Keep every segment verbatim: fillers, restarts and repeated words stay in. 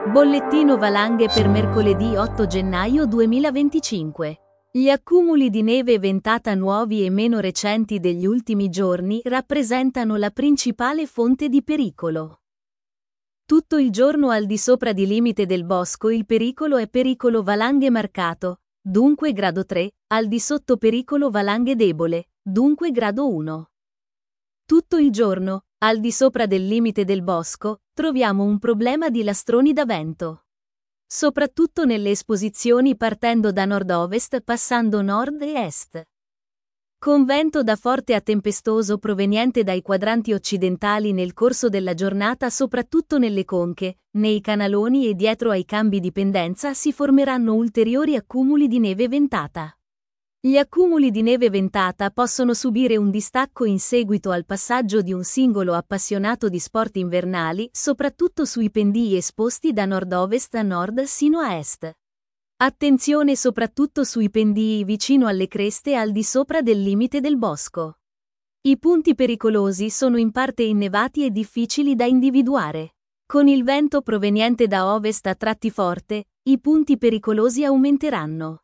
Bollettino valanghe per mercoledì otto gennaio duemilaventicinque. Gli accumuli di neve e ventata nuovi e meno recenti degli ultimi giorni rappresentano la principale fonte di pericolo. Tutto il giorno al di sopra di limite del bosco il pericolo è pericolo valanghe marcato, dunque grado tre, al di sotto pericolo valanghe debole, dunque grado uno. Tutto il giorno, al di sopra del limite del bosco, troviamo un problema di lastroni da vento. Soprattutto nelle esposizioni partendo da nord-ovest passando nord e est. Con vento da forte a tempestoso proveniente dai quadranti occidentali nel corso della giornata soprattutto nelle conche, nei canaloni e dietro ai cambi di pendenza si formeranno ulteriori accumuli di neve ventata. Gli accumuli di neve ventata possono subire un distacco in seguito al passaggio di un singolo appassionato di sport invernali, soprattutto sui pendii esposti da nord-ovest a nord sino a est. Attenzione soprattutto sui pendii vicino alle creste al di sopra del limite del bosco. I punti pericolosi sono in parte innevati e difficili da individuare. Con il vento proveniente da ovest a tratti forte, i punti pericolosi aumenteranno.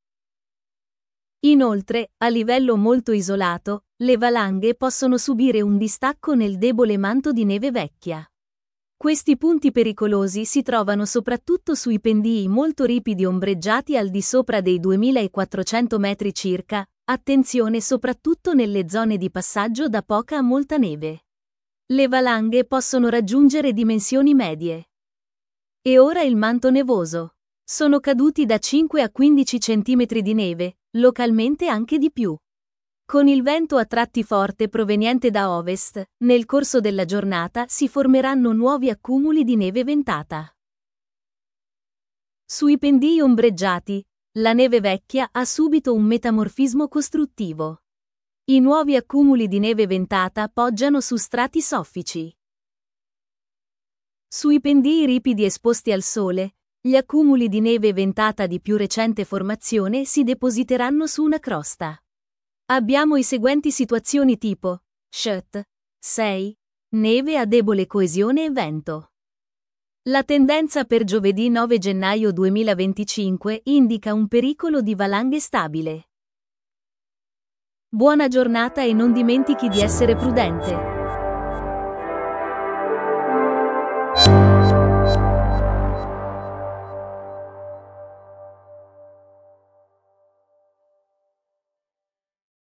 Inoltre, a livello molto isolato, le valanghe possono subire un distacco nel debole manto di neve vecchia. Questi punti pericolosi si trovano soprattutto sui pendii molto ripidi ombreggiati al di sopra dei duemilaquattrocento metri circa, attenzione soprattutto nelle zone di passaggio da poca a molta neve. Le valanghe possono raggiungere dimensioni medie. E ora il manto nevoso. Sono caduti da cinque a quindici centimetri di neve, localmente anche di più. Con il vento a tratti forte proveniente da ovest, nel corso della giornata si formeranno nuovi accumuli di neve ventata. Sui pendii ombreggiati, la neve vecchia ha subito un metamorfismo costruttivo. I nuovi accumuli di neve ventata poggiano su strati soffici. Sui pendii ripidi esposti al sole, gli accumuli di neve ventata di più recente formazione si depositeranno su una crosta. Abbiamo i seguenti situazioni tipo: S H T sei, neve a debole coesione e vento. La tendenza per giovedì nove gennaio duemilaventicinque indica un pericolo di valanghe stabile. Buona giornata e non dimentichi di essere prudente.